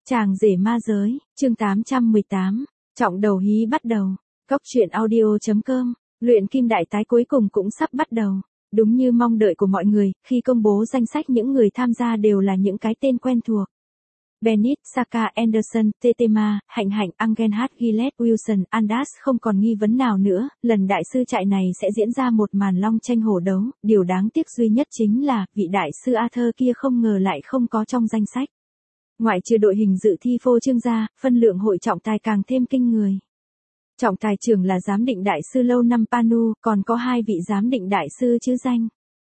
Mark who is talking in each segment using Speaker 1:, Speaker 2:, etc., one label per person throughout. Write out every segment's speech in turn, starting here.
Speaker 1: Chàng rể ma giới, chương 818, trọng đầu hí bắt đầu. Cốc truyện audio.com, luyện kim đại tái cuối cùng cũng sắp bắt đầu. Đúng như mong đợi của mọi người, khi công bố danh sách những người tham gia đều là những cái tên quen thuộc. Bennett, Saka, Anderson, Tetema, Hạnh Hạnh, Angenhardt, Gillette, Wilson, Andas không còn nghi vấn nào nữa, lần đại sư trại này sẽ diễn ra một màn long tranh hổ đấu, điều đáng tiếc duy nhất chính là, vị đại sư Arthur kia không ngờ lại không có trong danh sách. Ngoại trừ đội hình dự thi phô trương ra, phân lượng hội trọng tài càng thêm kinh người. Trọng tài trưởng là giám định đại sư lâu năm Panu, còn có 2 vị giám định đại sư chữ danh.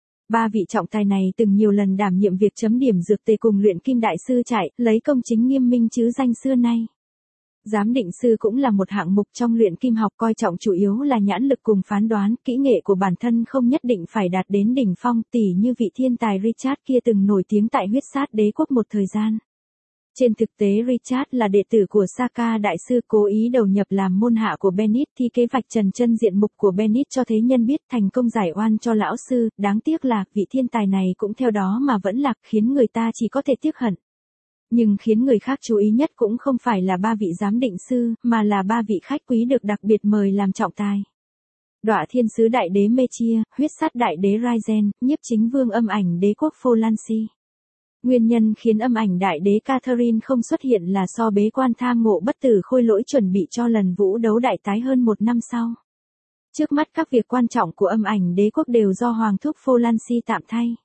Speaker 1: 3 vị trọng tài này từng nhiều lần đảm nhiệm việc chấm điểm dược tề cùng luyện kim đại sư trại, lấy công chính nghiêm minh chữ danh xưa nay. Giám định sư cũng là một hạng mục trong luyện kim học coi trọng chủ yếu là nhãn lực cùng phán đoán, kỹ nghệ của bản thân không nhất định phải đạt đến đỉnh phong, tỉ như vị thiên tài Richard kia từng nổi tiếng tại huyết sát đế quốc một thời gian. Trên thực tế Richard là đệ tử của Saka đại sư cố ý đầu nhập làm môn hạ của Bennett thi kế vạch trần chân diện mục của Bennett cho thế nhân biết thành công giải oan cho lão sư, đáng tiếc là vị thiên tài này cũng theo đó mà vẫn lạc khiến người ta chỉ có thể tiếc hận. Nhưng khiến người khác chú ý nhất cũng không phải là 3 vị giám định sư, mà là 3 vị khách quý được đặc biệt mời làm trọng tài. Đọa thiên sứ đại đế Mechia, huyết sát đại đế Raizen, nhiếp chính vương âm ảnh đế quốc Folansi. Nguyên nhân khiến âm ảnh đại đế Catherine không xuất hiện là do bế quan tham ngộ bất tử khôi lỗi chuẩn bị cho lần vũ đấu đại tái hơn 1 năm sau. Trước mắt các việc quan trọng của âm ảnh đế quốc đều do Hoàng thúc Folansi tạm thay.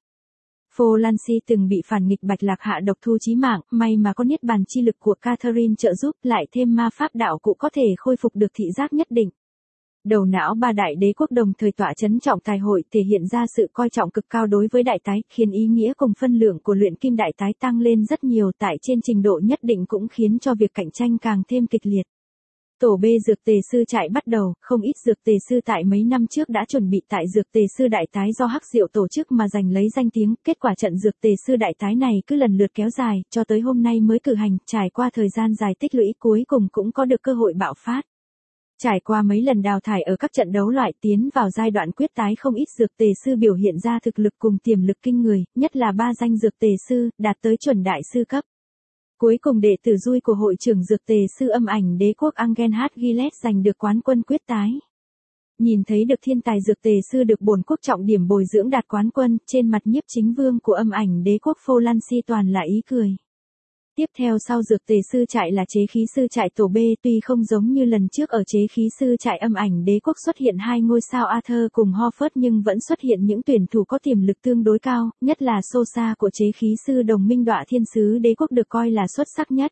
Speaker 1: Folansi từng bị phản nghịch Bạch Lạc hạ độc thu chí mạng, may mà có niết bàn chi lực của Catherine trợ giúp, lại thêm ma pháp đạo cụ có thể khôi phục được thị giác nhất định. Đầu não 3 đại đế quốc đồng thời tọa chấn trọng tài hội thể hiện ra sự coi trọng cực cao đối với đại tái, khiến ý nghĩa cùng phân lượng của luyện kim đại tái tăng lên rất nhiều tại trên trình độ nhất định cũng khiến cho việc cạnh tranh càng thêm kịch liệt. Tổ B dược tề sư trại bắt đầu, không ít dược tề sư tại mấy năm trước đã chuẩn bị tại dược tề sư đại tái do Hắc Diệu tổ chức mà giành lấy danh tiếng, kết quả trận dược tề sư đại tái này cứ lần lượt kéo dài, cho tới hôm nay mới cử hành, trải qua thời gian dài tích lũy cuối cùng cũng có được cơ hội bạo phát. Trải qua mấy lần đào thải ở các trận đấu loại tiến vào giai đoạn quyết tái không ít dược tề sư biểu hiện ra thực lực cùng tiềm lực kinh người, nhất là 3 danh dược tề sư, đạt tới chuẩn đại sư cấp. Cuối cùng đệ tử Dui của hội trưởng dược tề sư âm ảnh đế quốc Angenhardt Gillette giành được quán quân quyết tái. Nhìn thấy được thiên tài dược tề sư được bổn quốc trọng điểm bồi dưỡng đạt quán quân, trên mặt nhiếp chính vương của âm ảnh đế quốc Folansi toàn là ý cười. Tiếp theo sau dược tề sư trại là chế khí sư trại tổ B, tuy không giống như lần trước ở chế khí sư trại âm ảnh đế quốc xuất hiện 2 ngôi sao Arthur cùng Horford nhưng vẫn xuất hiện những tuyển thủ có tiềm lực tương đối cao, nhất là Sosa của chế khí sư đồng minh đọa thiên sứ đế quốc được coi là xuất sắc nhất.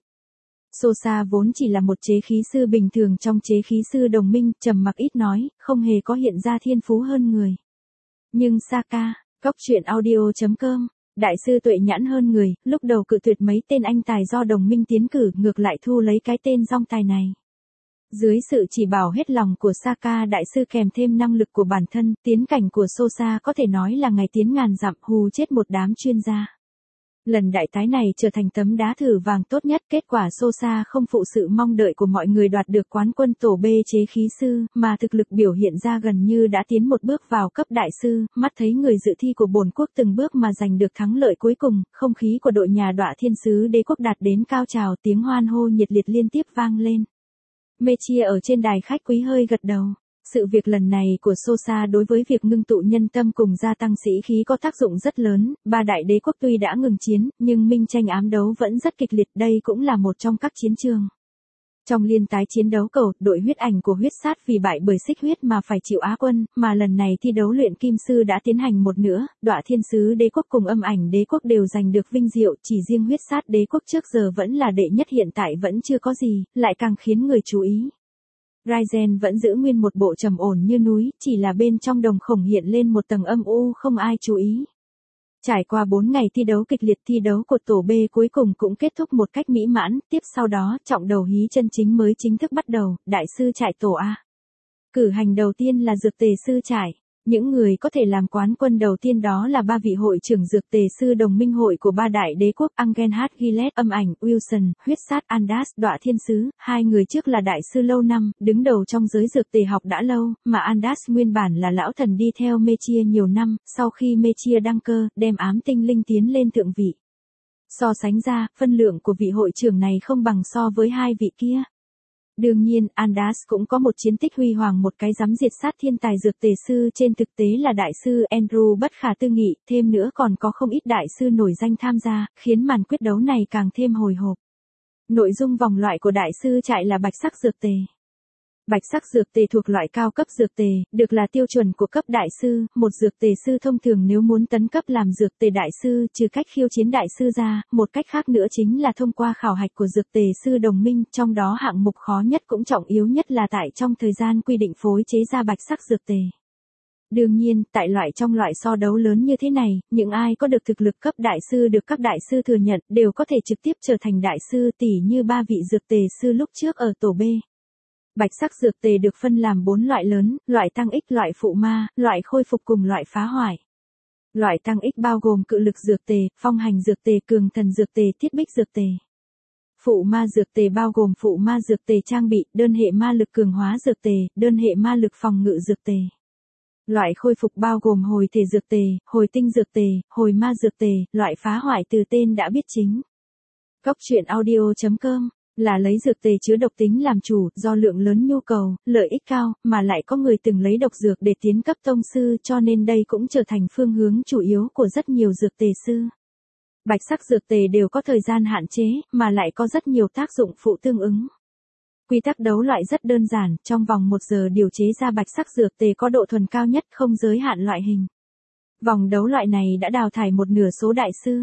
Speaker 1: Sosa vốn chỉ là một chế khí sư bình thường trong chế khí sư đồng minh, trầm mặc ít nói, không hề có hiện ra thiên phú hơn người. Nhưng Saka, cốc truyện audio.com, đại sư tuệ nhãn hơn người, lúc đầu cự tuyệt mấy tên anh tài do đồng minh tiến cử, ngược lại thu lấy cái tên dong tài này. Dưới sự chỉ bảo hết lòng của Saka đại sư kèm thêm năng lực của bản thân, tiến cảnh của Sosa có thể nói là ngày tiến ngàn dặm, hù chết một đám chuyên gia. Lần đại tái này trở thành tấm đá thử vàng tốt nhất, kết quả Sosa không phụ sự mong đợi của mọi người đoạt được quán quân tổ B chế khí sư, mà thực lực biểu hiện ra gần như đã tiến một bước vào cấp đại sư, mắt thấy người dự thi của bổn quốc từng bước mà giành được thắng lợi cuối cùng, không khí của đội nhà đọa thiên sứ đế quốc đạt đến cao trào, tiếng hoan hô nhiệt liệt liên tiếp vang lên. Mechia ở trên đài khách quý hơi gật đầu. Sự việc lần này của Sosa đối với việc ngưng tụ nhân tâm cùng gia tăng sĩ khí có tác dụng rất lớn, 3 đại đế quốc tuy đã ngừng chiến, nhưng minh tranh ám đấu vẫn rất kịch liệt, đây cũng là một trong các chiến trường. Trong liên tái chiến đấu cầu, đội huyết ảnh của huyết sát vì bại bởi xích huyết mà phải chịu Á quân, mà lần này thi đấu luyện kim sư đã tiến hành một nữa, đọa thiên sứ đế quốc cùng âm ảnh đế quốc đều giành được vinh diệu, chỉ riêng huyết sát đế quốc trước giờ vẫn là đệ nhất hiện tại vẫn chưa có gì, lại càng khiến người chú ý. Raizen vẫn giữ nguyên một bộ trầm ổn như núi, chỉ là bên trong đồng khổng hiện lên một tầng âm u không ai chú ý. Trải qua 4 ngày thi đấu kịch liệt, thi đấu của tổ B cuối cùng cũng kết thúc một cách mỹ mãn, tiếp sau đó trọng đầu hí chân chính mới chính thức bắt đầu, đại sư trại tổ A. Cử hành đầu tiên là dược tề sư trại. Những người có thể làm quán quân đầu tiên đó là 3 vị hội trưởng dược tề sư đồng minh hội của 3 đại đế quốc Angenhardt Gillette, âm ảnh, Wilson, huyết sát Andas, đọa thiên sứ, 2 người trước là đại sư lâu năm, đứng đầu trong giới dược tề học đã lâu, mà Andas nguyên bản là lão thần đi theo Mechia nhiều năm, sau khi Mechia đăng cơ, đem ám tinh linh tiến lên thượng vị. So sánh ra, phân lượng của vị hội trưởng này không bằng so với hai vị kia. Đương nhiên, Andas cũng có một chiến tích huy hoàng, một cái dám diệt sát thiên tài dược tề sư trên thực tế là đại sư Andrew bất khả tư nghị, thêm nữa còn có không ít đại sư nổi danh tham gia, khiến màn quyết đấu này càng thêm hồi hộp. Nội dung vòng loại của đại sư trại là bạch sắc dược tề. Bạch sắc dược tề thuộc loại cao cấp dược tề, được là tiêu chuẩn của cấp đại sư, một dược tề sư thông thường nếu muốn tấn cấp làm dược tề đại sư trừ cách khiêu chiến đại sư ra, một cách khác nữa chính là thông qua khảo hạch của dược tề sư đồng minh, trong đó hạng mục khó nhất cũng trọng yếu nhất là tại trong thời gian quy định phối chế ra bạch sắc dược tề. Đương nhiên, tại trong loại so đấu lớn như thế này, những ai có được thực lực cấp đại sư được các đại sư thừa nhận đều có thể trực tiếp trở thành đại sư, tỉ như ba vị dược tề sư lúc trước ở tổ B. Bạch sắc dược tề được phân làm 4 loại lớn, loại tăng ích, loại phụ ma, loại khôi phục cùng loại phá hoại. Loại tăng ích bao gồm cự lực dược tề, phong hành dược tề, cường thần dược tề, thiết bích dược tề. Phụ ma dược tề bao gồm phụ ma dược tề trang bị, đơn hệ ma lực cường hóa dược tề, đơn hệ ma lực phòng ngự dược tề. Loại khôi phục bao gồm hồi thể dược tề, hồi tinh dược tề, hồi ma dược tề, loại phá hoại từ tên đã biết chính. Cóc truyện audio.com là lấy dược tề chứa độc tính làm chủ, do lượng lớn nhu cầu, lợi ích cao, mà lại có người từng lấy độc dược để tiến cấp tông sư, cho nên đây cũng trở thành phương hướng chủ yếu của rất nhiều dược tề sư. Bạch sắc dược tề đều có thời gian hạn chế, mà lại có rất nhiều tác dụng phụ tương ứng. Quy tắc đấu loại rất đơn giản, trong vòng 1 giờ điều chế ra bạch sắc dược tề có độ thuần cao nhất, không giới hạn loại hình. Vòng đấu loại này đã đào thải một nửa số đại sư.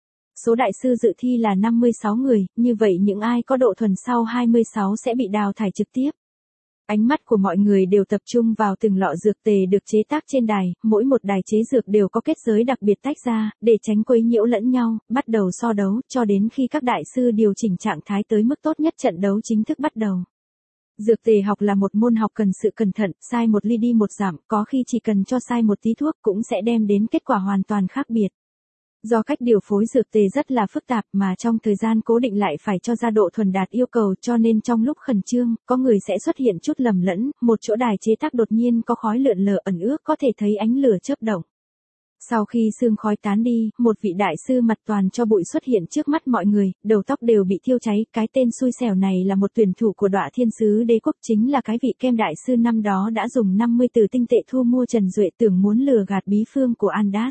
Speaker 1: Số đại sư dự thi là 56 người, như vậy những ai có độ thuần sau 26 sẽ bị đào thải trực tiếp. Ánh mắt của mọi người đều tập trung vào từng lọ dược tề được chế tác trên đài, mỗi một đài chế dược đều có kết giới đặc biệt tách ra, để tránh quấy nhiễu lẫn nhau, bắt đầu so đấu, cho đến khi các đại sư điều chỉnh trạng thái tới mức tốt nhất trận đấu chính thức bắt đầu. Dược tề học là một môn học cần sự cẩn thận, sai một ly đi một giảm, có khi chỉ cần cho sai một tí thuốc cũng sẽ đem đến kết quả hoàn toàn khác biệt. Do cách điều phối dược tề rất là phức tạp mà trong thời gian cố định lại phải cho ra độ thuần đạt yêu cầu, cho nên trong lúc khẩn trương, có người sẽ xuất hiện chút lầm lẫn, một chỗ đài chế tác đột nhiên có khói lượn lờ ẩn ước, có thể thấy ánh lửa chớp động. Sau khi sương khói tán đi, một vị đại sư mặt toàn cho bụi xuất hiện trước mắt mọi người, đầu tóc đều bị thiêu cháy, cái tên xui xẻo này là một tuyển thủ của Đọa Thiên Sứ Đế Quốc, chính là cái vị kem đại sư năm đó đã dùng 50 từ tinh tệ thu mua Trần Duệ, tưởng muốn lừa gạt bí phương của Andas.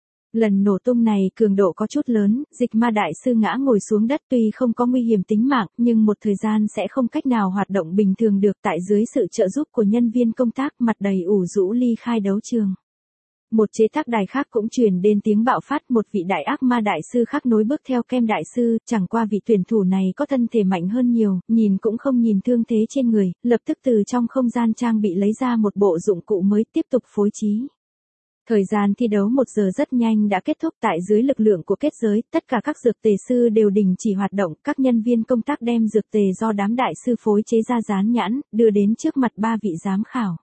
Speaker 1: Lần nổ tung này cường độ có chút lớn, Dịch Ma đại sư ngã ngồi xuống đất, tuy không có nguy hiểm tính mạng, nhưng một thời gian sẽ không cách nào hoạt động bình thường được, tại dưới sự trợ giúp của nhân viên công tác, mặt đầy ủ rũ ly khai đấu trường. Một chế tác đài khác cũng truyền đến tiếng bạo phát, một vị đại ác ma đại sư khác nối bước theo kem đại sư, chẳng qua vị tuyển thủ này có thân thể mạnh hơn nhiều, nhìn cũng không nhìn thương thế trên người, lập tức từ trong không gian trang bị lấy ra một bộ dụng cụ mới tiếp tục phối trí. Thời gian thi đấu 1 giờ rất nhanh đã kết thúc, tại dưới lực lượng của kết giới, tất cả các dược tề sư đều đình chỉ hoạt động, các nhân viên công tác đem dược tề do đám đại sư phối chế ra dán nhãn, đưa đến trước mặt 3 vị giám khảo.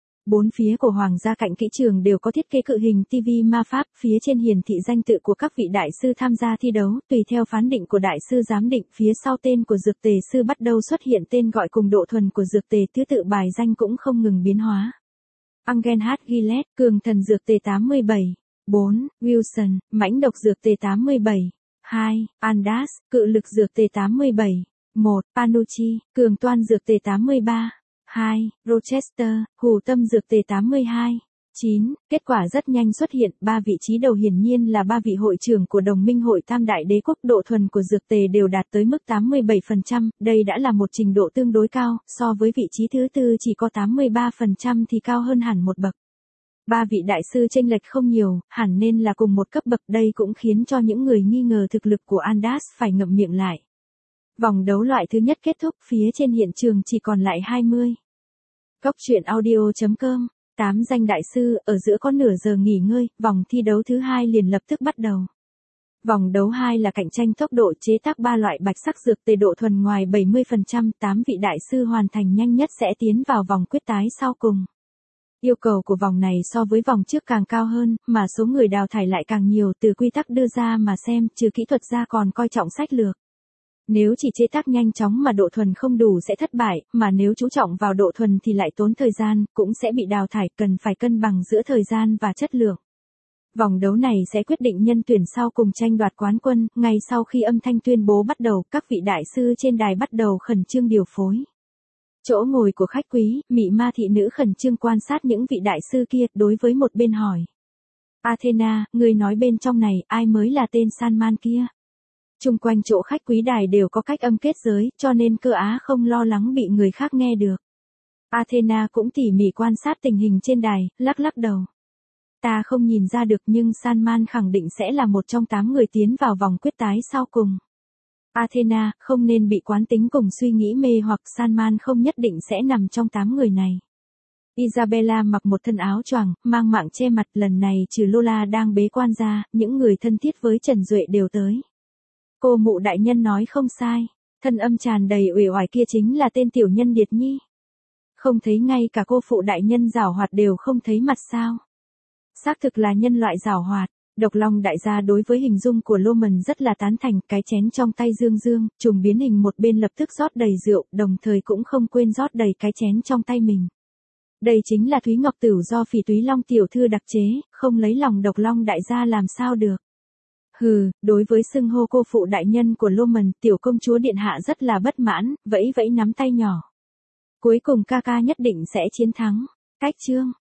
Speaker 1: 4 phía của Hoàng gia cạnh kỹ trường đều có thiết kế cự hình TV ma pháp, phía trên hiển thị danh tự của các vị đại sư tham gia thi đấu, tùy theo phán định của đại sư giám định, phía sau tên của dược tề sư bắt đầu xuất hiện tên gọi cùng độ thuần của dược tề, thứ tự bài danh cũng không ngừng biến hóa. Angel H. Gillette, cường thần dược tề 87. 4. Wilson, mãnh độc dược tề 87. 2. Andas, cự lực dược tề 87. 1. Panucci, cường toan dược tề 83. 2. Rochester, hủ tâm dược tề 82. 9. Kết quả rất nhanh xuất hiện, 3 vị trí đầu hiển nhiên là 3 vị hội trưởng của đồng minh hội Tam Đại Đế Quốc, độ thuần của dược tề đều đạt tới mức 87%, đây đã là một trình độ tương đối cao, so với vị trí thứ tư chỉ có 83% thì cao hơn hẳn một bậc. 3 vị đại sư chênh lệch không nhiều, hẳn nên là cùng một cấp bậc, đây cũng khiến cho những người nghi ngờ thực lực của Andas phải ngậm miệng lại. Vòng đấu loại thứ nhất kết thúc, phía trên hiện trường chỉ còn lại 20. Cóc truyện audio.com 8 danh đại sư, ở giữa có nửa giờ nghỉ ngơi, vòng thi đấu thứ 2 liền lập tức bắt đầu. Vòng đấu 2 là cạnh tranh tốc độ, chế tác 3 loại bạch sắc dược tề độ thuần ngoài 70%, 8 vị đại sư hoàn thành nhanh nhất sẽ tiến vào vòng quyết tái sau cùng. Yêu cầu của vòng này so với vòng trước càng cao hơn, mà số người đào thải lại càng nhiều, từ quy tắc đưa ra mà xem, trừ kỹ thuật ra còn coi trọng sách lược. Nếu chỉ chế tác nhanh chóng mà độ thuần không đủ sẽ thất bại, mà nếu chú trọng vào độ thuần thì lại tốn thời gian, cũng sẽ bị đào thải, cần phải cân bằng giữa thời gian và chất lượng. Vòng đấu này sẽ quyết định nhân tuyển sau cùng tranh đoạt quán quân, ngay sau khi âm thanh tuyên bố bắt đầu, các vị đại sư trên đài bắt đầu khẩn trương điều phối. Chỗ ngồi của khách quý, mị ma thị nữ khẩn trương quan sát những vị đại sư kia, đối với một bên hỏi. Athena, người nói bên trong này, ai mới là tên Salman kia? Chung quanh chỗ khách quý đài đều có cách âm kết giới, cho nên Cơ Á không lo lắng bị người khác nghe được. Athena cũng tỉ mỉ quan sát tình hình trên đài, lắc lắc đầu. Ta không nhìn ra được nhưng Salman khẳng định sẽ là một trong 8 người tiến vào vòng quyết tái sau cùng. Athena, không nên bị quán tính cùng suy nghĩ mê hoặc Salman không nhất định sẽ nằm trong 8 người này. Isabella mặc một thân áo choàng, mang mạng che mặt, lần này trừ Lola đang bế quan ra, những người thân thiết với Trần Duệ đều tới. Cô mụ đại nhân nói không sai, thân âm tràn đầy uể oải kia chính là tên tiểu nhân Điệt Nhi. Không thấy ngay cả cô phụ đại nhân giảo hoạt đều không thấy mặt sao. Xác thực là nhân loại giảo hoạt. Độc Long đại gia đối với hình dung của Loman rất là tán thành, cái chén trong tay dương dương, trùng biến hình một bên lập tức rót đầy rượu, đồng thời cũng không quên rót đầy cái chén trong tay mình. Đây chính là Thúy Ngọc Tửu do Phỉ Túy Long tiểu thư đặc chế, không lấy lòng Độc Long đại gia làm sao được. Hừ, đối với xưng hô cô phụ đại nhân của Loman, tiểu công chúa điện hạ rất là bất mãn, vẫy vẫy nắm tay nhỏ. Cuối cùng ca ca nhất định sẽ chiến thắng. Cách chương